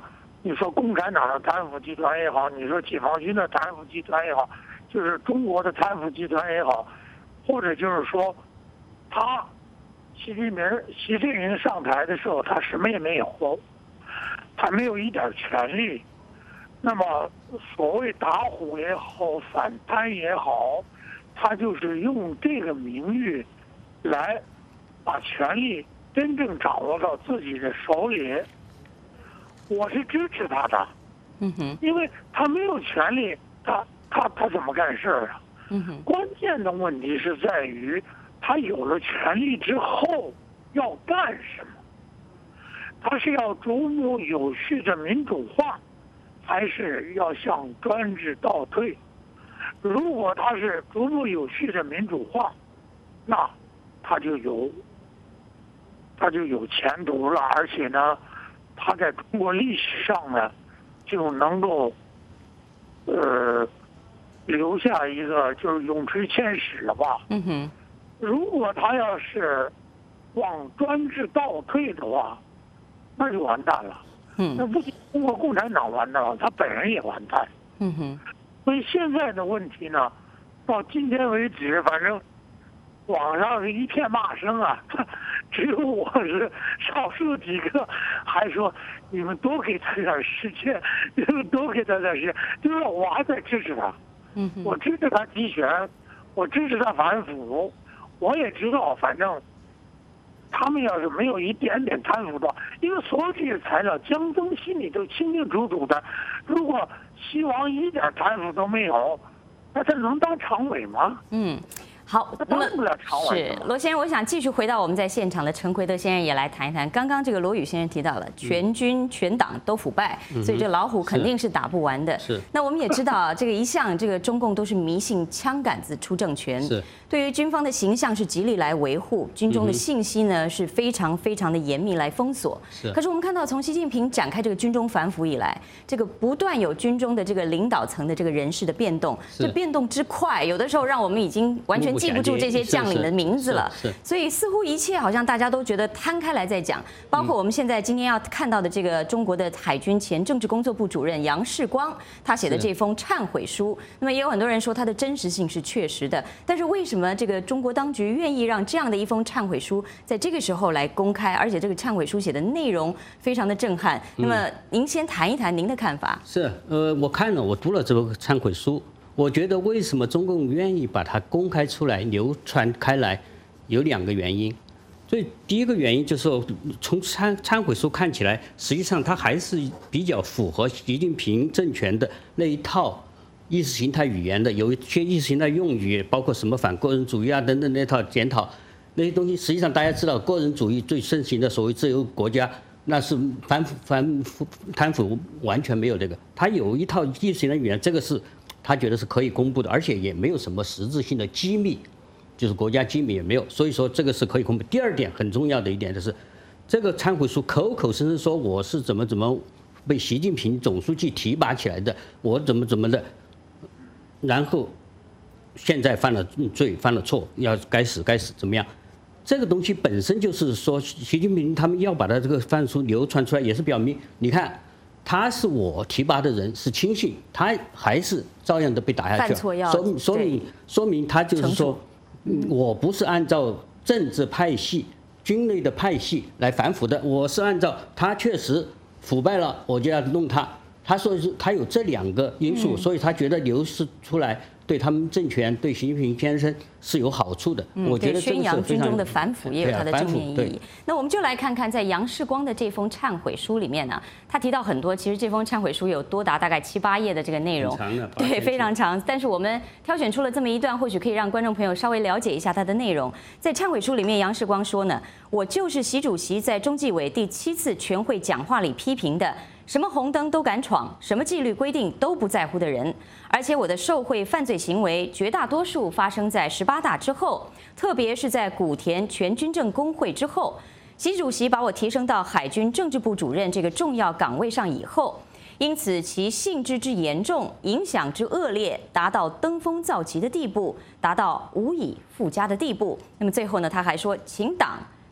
你说共产党的贪腐集团也好，你说解放军的贪腐集团也好，就是中国的贪腐集团也好，或者就是说，他习近平习近平上台的时候，他什么也没有，他没有一点权利。那么所谓打虎也好，反贪也好，他就是用这个名誉来把权力真正掌握到自己的手里。我是支持他的， 嗯哼， 因为他没有权利，他他他怎么干事啊？ 嗯哼， 关键的问题是在于他有了权力之后要干什么？他是要逐步有序的民主化，还是要向专制倒退？如果他是逐步有序的民主化，那他就有他就有前途了，而且呢，他在中国历史上呢，就能够呃留下一个就是永垂千史了吧。 嗯哼， 如果他要是往专制倒退的话，那就完蛋了。 嗯， 那不仅中国共产党完蛋了，他本人也完蛋。 嗯哼， 所以现在的问题呢，到今天为止，反正网上是一片骂声啊，只有我是少数几个还说你们多给他点时间，你们多给他点时间，就是我还在支持他。 嗯， 我支持他集权，我支持他反腐，我也知道，反正他们要是没有一点点贪腐的，因为所有这些材料，江泽心里都清清楚楚的。如果西王一点贪腐都没有，那他能当常委吗？ 嗯。好，那么是罗先生，我想继续回到我们在现场的陈奎德先生也来谈一谈。刚刚这个罗宇先生提到了，全军全党都腐败， 嗯、 所以这老虎肯定是打不完的。 是。 那我们也知道啊，这个一向这个中共都是迷信枪杆子出政权， 是。 对于军方的形象是极力来维护，军中的信息呢是非常非常的严密来封锁。 是。 可是我们看到，从习近平展开这个军中反腐以来，这个不断有军中的这个领导层的这个人事的变动，这变动之快，有的时候让我们已经完全记不住这些将领的名字了。所以似乎一切好像大家都觉得摊开来在讲，包括我们现在今天要看到的这个中国的海军前政治工作部主任杨世光他写的这封忏悔书，那么也有很多人说它的真实性是确实的，但是为什么这个中国当局愿意让这样的一封忏悔书在这个时候来公开，而且这个忏悔书写的内容非常的震撼？那么您先谈一谈您的看法。 是，呃，我看了，我读了这个忏悔书。我觉得为什么中共愿意把它公开出来、流传开来，有两个原因。所以第一个原因就是说，从忏忏悔书看起来，实际上它还是比较符合习近平政权的那一套意识形态语言的，有一些意识形态用语，包括什么反个人主义啊等等那套检讨那些东西。实际上大家知道，个人主义最盛行的所谓自由国家，那是反腐反腐贪腐完全没有这个，它有一套意识形态语言，这个是。他觉得是可以公布的，而且也没有什么实质性的机密，就是国家机密也没有，所以说这个是可以公布。第二点很重要的一点就是，这个忏悔书口口声声说我是怎么怎么被习近平总书记提拔起来的，我怎么怎么的，然后现在犯了罪犯了错，要该死该死怎么样？这个东西本身就是说，习近平他们要把他这个犯书流传出来，也是表明你看。他是我提拔的人，是亲信，他还是照样的被打下去了。说明说明说明他就是说，我不是按照政治派系、军内的派系来反腐的，我是按照他确实腐败了，我就要弄他。他说是他有这两个因素，所以他觉得流失出来对他们政权、对习近平先生是有好处的。我觉得这个是非常宣扬军中的反腐也有它的正面意义。那我们就来看看，在杨世光的这封忏悔书里面呢，他提到很多，其实这封忏悔书有多达大概七八页的这个内容，对，非常长。但是我们挑选出了这么一段，或许可以让观众朋友稍微了解一下它的内容。在忏悔书里面，杨世光说呢，我就是习主席在中纪委第七次全会讲话里批评的。什么红灯都敢闯，什么纪律规定都不在乎的人，而且我的受贿犯罪行为绝大多数发生在十八大之后，特别是在古田全军政工会之后。习主席把我提升到海军政治部主任这个重要岗位上以后，因此其性质之严重，影响之恶劣，达到登峰造极的地步，达到无以复加的地步。那么最后呢，他还说，请党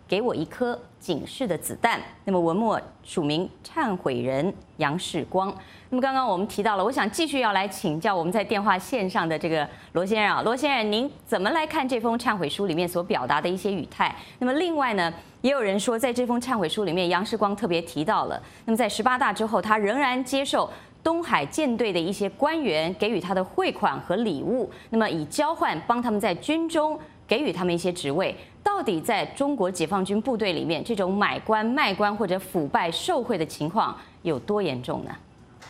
给我一颗警示的子弹。那么文末署名忏悔人杨世光。那么刚刚我们提到了，我想继续要来请教我们在电话线上的这个罗先生啊，罗先生，您怎么来看这封忏悔书里面所表达的一些语态？那么另外呢，也有人说，在这封忏悔书里面，杨世光特别提到了，那么在十八大之后，他仍然接受东海舰队的一些官员给予他的汇款和礼物，那么以交换帮他们在军中给予他们一些职位。到底在中国解放军部队里面，这种买官卖官或者腐败受贿的情况有多严重呢？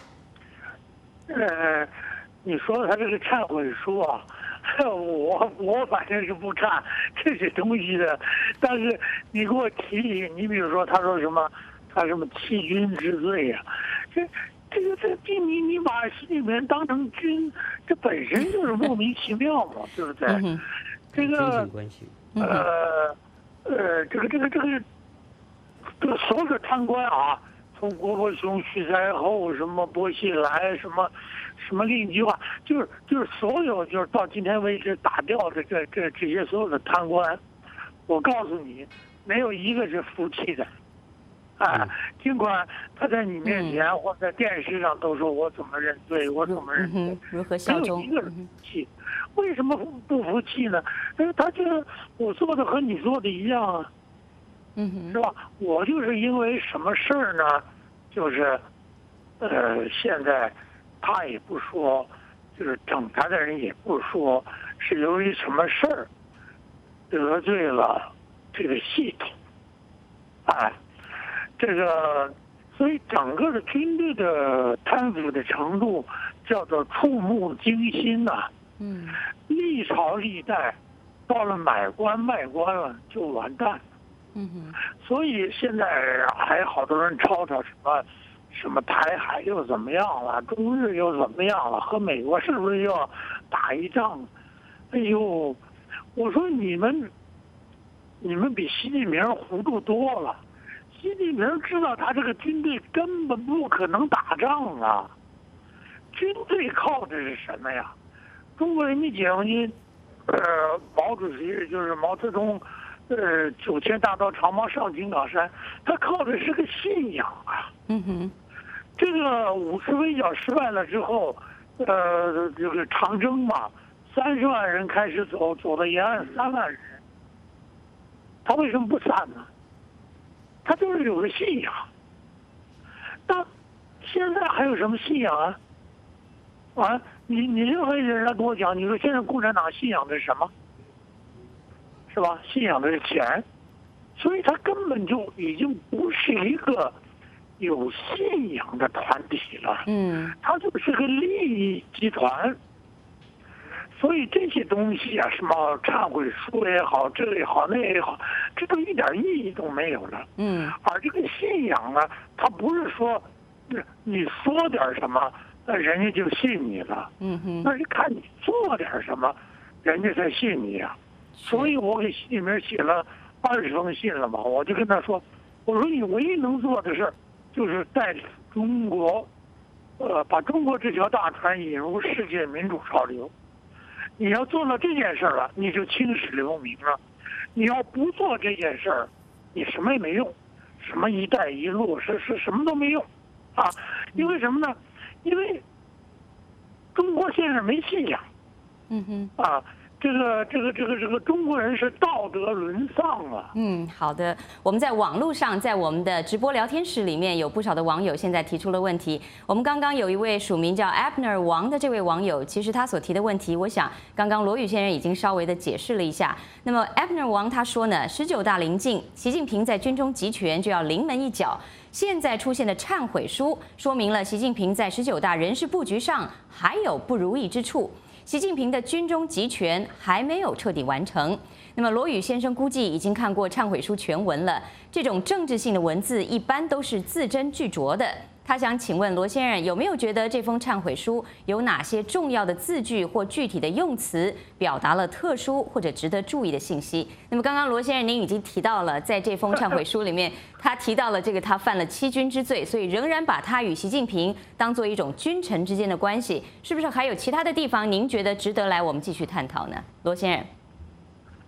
呃，你说他这个忏悔书啊，我我反正是不看这些东西的。但是你给我提，你比如说他说什么，他什么欺君之罪呀、啊，这这个这这你你把习近平当成君，这本身就是莫名其妙嘛，对不对？嗯、这个呃呃，这个这个这个这个所有的贪官啊。从国伯雄、徐才厚、什么薄熙来、什么什么令计划，就是就是所有就是到今天为止打掉的这这这些所有的贪官，我告诉你，没有一个是服气的，啊，尽管他在你面前、嗯、或在电视上都说我怎么认罪，我怎么认罪， 嗯、如何效忠， 没有一个人服气。为什么不服气呢？哎，他觉得我做的和你做的一样啊。 嗯， 是吧？我就是因为什么事儿呢？就是，呃，现在他也不说，就是整他的人也不说，是由于什么事儿得罪了这个系统，哎，这个，所以整个的军队的贪腐的程度叫做触目惊心呐、啊。 嗯， 历朝历代到了买官卖官了就完蛋。 嗯哼， 所以现在还好多人吵吵什么什么台海又怎么样了，中日又怎么样了，和美国是不是要打一仗？哎呦，我说你们你们比习近平糊涂多了。习近平知道他这个军队根本不可能打仗啊，军队靠的是什么呀？中国人民解放军，呃，毛主席就是毛泽东。呃，九千大刀长矛上井冈山，他靠的是个信仰啊。 嗯哼， 这个五次围剿失败了之后，呃，这个长征嘛，三十万人开始走，走到沿岸三万人，他为什么不散呢？他就是有个信仰。那现在还有什么信仰啊？啊，你你任何人来跟我讲，你说现在共产党信仰的是什么？是吧？信仰的是钱，所以他根本就已经不是一个有信仰的团体了。 嗯， 他就是个利益集团。所以这些东西啊，什么忏悔书也好，这个也好，那也好，这都一点意义都没有了。 嗯， 而这个信仰呢，它不是说你说点什么，那人家就信你了。 嗯哼， 那是看你做点什么，人家才信你啊。所以我给习近平写了二十封信了嘛，我就跟他说，我说你唯一能做的事就是带领中国，呃，把中国这条大船引入世界民主潮流。你要做了这件事了，你就青史留名了；你要不做这件事儿，你什么也没用，什么一带一路是是什么都没用，啊，因为什么呢？因为中国现在没信仰。 嗯哼， 啊。这个这个这个这个中国人是道德沦丧啊！ 嗯，好的。我们在网络上，在我们的直播聊天室里面，有不少的网友现在提出了问题。我们刚刚有一位署名叫 Abner 王的这位网友，其实他所提的问题，我想刚刚罗宇先生已经稍微的解释了一下。那么 Abner 王他说呢，十九大临近，习近平在军中集权就要临门一脚。现在出现的忏悔书，说明了习近平在十九大人事布局上还有不如意之处。习近平的军中集权还没有彻底完成。那么罗宇先生估计已经看过忏悔书全文了，这种政治性的文字一般都是字斟句酌的。他想请问罗先生，有没有觉得这封忏悔书有哪些重要的字句或具体的用词表达了特殊或者值得注意的信息？那么刚刚罗先生您已经提到了，在这封忏悔书里面，他提到了这个他犯了欺君之罪，所以仍然把他与习近平当做一种君臣之间的关系，是不是还有其他的地方您觉得值得来我们继续探讨呢？罗先生。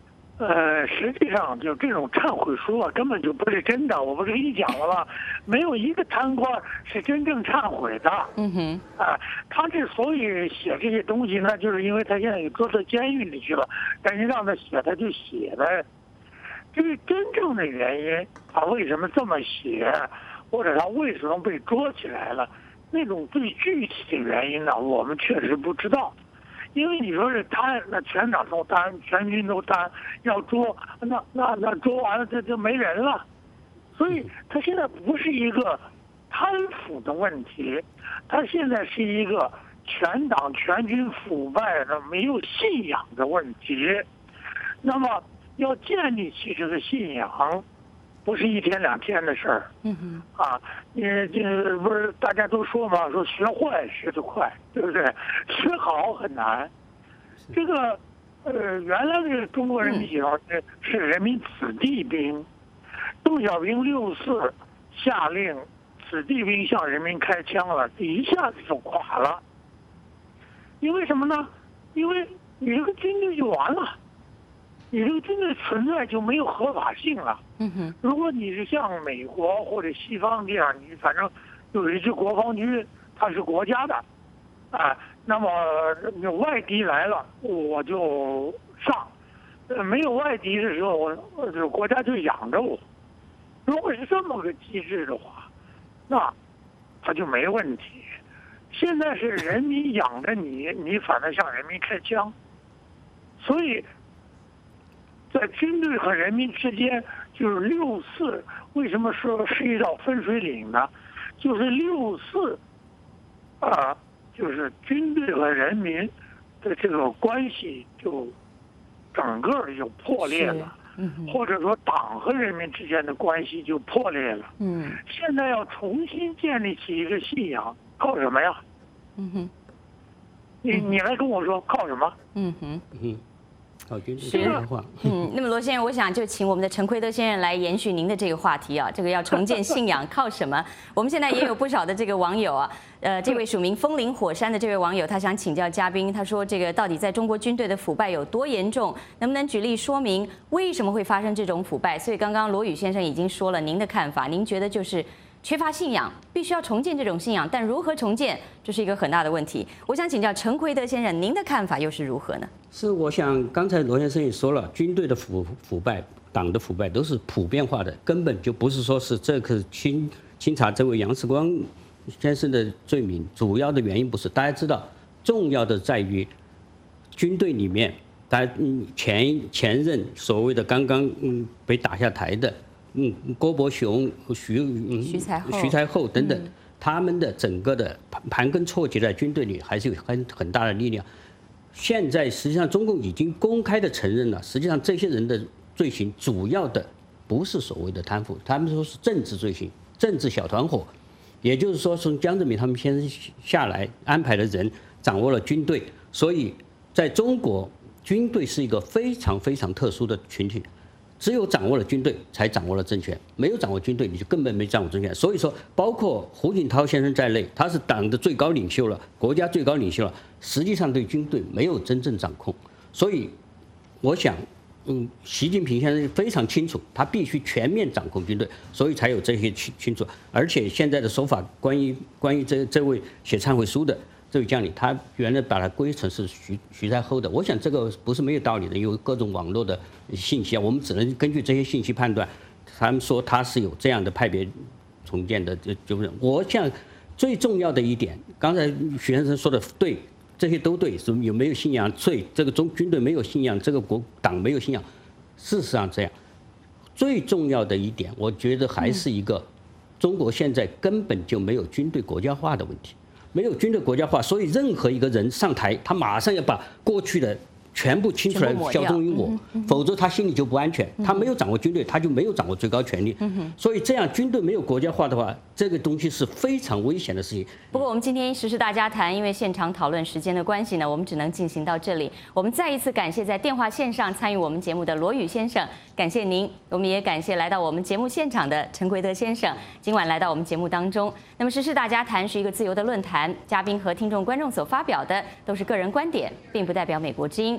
呃，实际上就这种忏悔书啊，根本就不是真的。我不是跟你讲了吗？没有一个贪官是真正忏悔的。 嗯哼。 啊，他之所以写这些东西呢，就是因为他现在给捉到监狱里去了，但是让他写，他就写的。至于真正的原因，他为什么这么写，或者他为什么被捉起来了，那种最具体的原因呢，我们确实不知道。因为你说是贪，那全党都贪，全军都贪，要捉，那那那捉完了，这就没人了。所以他现在不是一个贪腐的问题，他现在是一个全党全军腐败的没有信仰的问题。那么要建立起这个信仰，不是一天两天的事儿。 嗯哼。 啊，你这不是大家都说嘛，说学坏学得快，对不对？学好很难。这个呃，原来的中国人民解放军是人民子弟兵，邓小平六四下令子弟兵向人民开枪了，一下子就垮了。因为什么呢？因为你这个军队就完了。你这个军队存在就没有合法性了。 嗯哼。 如果你是像美国或者西方这样，你反正有一支国防军，它是国家的，啊，那么有外敌来了，我就上；呃，没有外敌的时候，我这国家就养着我。如果是这么个机制的话，那它就没问题。现在是人民养着你，你反而向人民开枪，所以。在军队和人民之间，就是六四。为什么说是一道分水岭呢？就是六四，啊，就是军队和人民的这个关系就整个的就破裂了， 嗯， 或者说党和人民之间的关系就破裂了。 嗯， 现在要重新建立起一个信仰，靠什么呀？ 嗯哼， 你你来跟我说靠什么？ 嗯哼， 嗯。好，军队是嗯，那么罗先生，我想就请我们的陈奎德先生来延续您的这个话题啊，这个要重建信仰靠什么？我们现在也有不少的这个网友啊，呃，这位署名风林火山的这位网友，他想请教嘉宾，他说这个到底在中国军队的腐败有多严重？能不能举例说明为什么会发生这种腐败？所以刚刚罗宇先生已经说了您的看法，您觉得就是缺乏信仰，必须要重建这种信仰，但如何重建，这是一个很大的问题。我想请教陈奎德先生，您的看法又是如何呢？ 是，我想刚才罗先生也说了，军队的腐腐败、党的腐败都是普遍化的，根本就不是说是这个清清查这位杨世光先生的罪名，主要的原因不是。大家知道，重要的在于军队里面，大家嗯前前任所谓的刚刚嗯被打下台的嗯郭伯雄、徐嗯徐才厚、 徐才厚等等， 嗯、 他们的整个的盘盘根错节在军队里还是有很很大的力量。现在实际上中共已经公开的承认了，实际上这些人的罪行主要的不是所谓的贪腐，他们说是政治罪行、政治小团伙，也就是说从江泽民他们先下来安排的人掌握了军队，所以在中国军队是一个非常非常特殊的群体。只有掌握了军队，才掌握了政权；没有掌握军队，你就根本没掌握政权。所以说，包括胡锦涛先生在内，他是党的最高领袖了，国家最高领袖了，实际上对军队没有真正掌控。所以，我想，嗯，习近平先生非常清楚，他必须全面掌控军队，所以才有这些清清楚。而且现在的说法，关于关于这这位写忏悔书的这位将领，他原来把他归成是徐徐才厚的，我想这个不是没有道理的，有各种网络的信息啊，我们只能根据这些信息判断。他们说他是有这样的派别重建的，就就是我想最重要的一点，刚才徐先生说的对，这些都对，什么有没有信仰？对，这个中军队没有信仰，这个国党没有信仰，事实上这样。最重要的一点，我觉得还是一个中国现在根本就没有军队国家化的问题。没有军队国家化，所以任何一个人上台，他马上要把过去的全部清出来，效忠于我，否则他心里就不安全。他没有掌握军队，他就没有掌握最高权力。所以这样军队没有国家化的话，这个东西是非常危险的事情。 不过我们今天时事大家谈，因为现场讨论时间的关系呢，我们只能进行到这里。我们再一次感谢在电话线上参与我们节目的罗宇先生，感谢您。我们也感谢来到我们节目现场的陈奎德先生，今晚来到我们节目当中。那么时事大家谈是一个自由的论坛，嘉宾和听众观众所发表的都是个人观点，并不代表美国之音。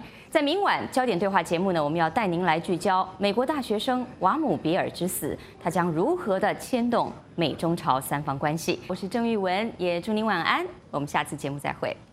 在明晚焦点对话节目呢，我们要带您来聚焦美国大学生瓦姆比尔之死，他将如何的牵动美中朝三方关系。我是郑玉文，也祝您晚安，我们下次节目再会。